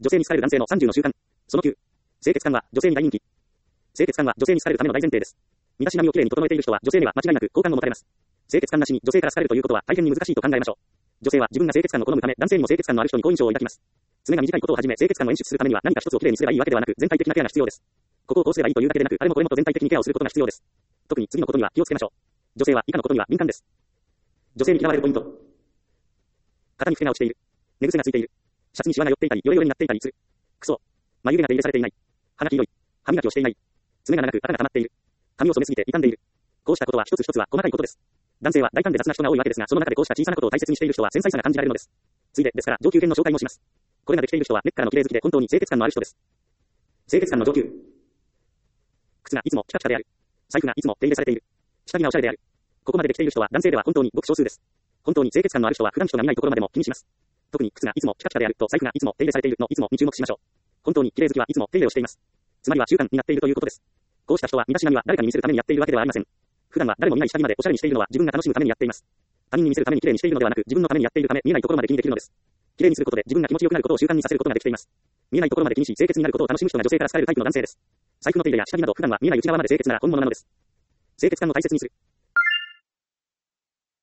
女性に好かれる男性の30の習慣。その9。清潔感は女性に大人気。清潔感は女性に好かれるための大前提です。身だしなみをきれいに整えている人は女性には間違いなく好感を持たれます。清潔感なしに女性から好かれるということは大変に難しいと考えましょう。女性は自分が清潔感を好むため、男性にも清潔感のある人に好印象を抱きます。爪が短いことをはじめ、清潔感を演出するためには何か一つをきれいにすればいいわけではなく、全体的なケアが必要です。ここをこうすればいいというだけでなく、あれもこれもと全体的にケアをすることが必要です。特に次のことには気をつけましょう。女性は以下のことには敏感です。女性に嫌われるポイント。肩に付けが落ちている。寝癖がついている。シャツにシワが寄っていたり、ヨレヨレになっていたりする。クソ。眉毛が手入れされていない。歯が黄色い。歯磨きをしていない。爪が長く垢が溜まっている。髪を染めすぎて傷んでいる。こうしたことは一つ一つは細かいことです。男性は大胆で雑な人が多いわけですが、その中でこうした小さなことを大切にしている人は繊細さが感じられるのです。ついでですから上級編の紹介もします。これができている人は根っからの綺麗好きで本当に清潔感のある人です。清潔感の上級。靴がいつもピカピカである。財布がいつも手入れされている。下着がおしゃれである。ここまでできている人は男性では本当にごく少数です。本当に清潔感のある人は普段人が見ないところまでも気にします。特に靴がいつもピカピカであると財布がいつも手入れされているのいつもに注目しましょう。本当に綺麗好きはいつも手入れをしています。つまりは習慣になっているということです。こうした人は身だしなみは誰かに見せるためにやっているわけではありません。普段は誰も見ない下着までおしゃれにしているのは自分が楽しむためにやっています。他人に見せるために綺麗にしているのではなく自分のためにやっているため見えないところまで気にできるのです。綺麗にすることで自分が気持ちよくなることを習慣にさせることができています。見えないところまで気にし清潔になることを楽しむ人が女性から好かれるタイプの男性です。財布の手入れや下着など普段は見えないうち側まで清潔なら本物なのです。清潔感を大切にする。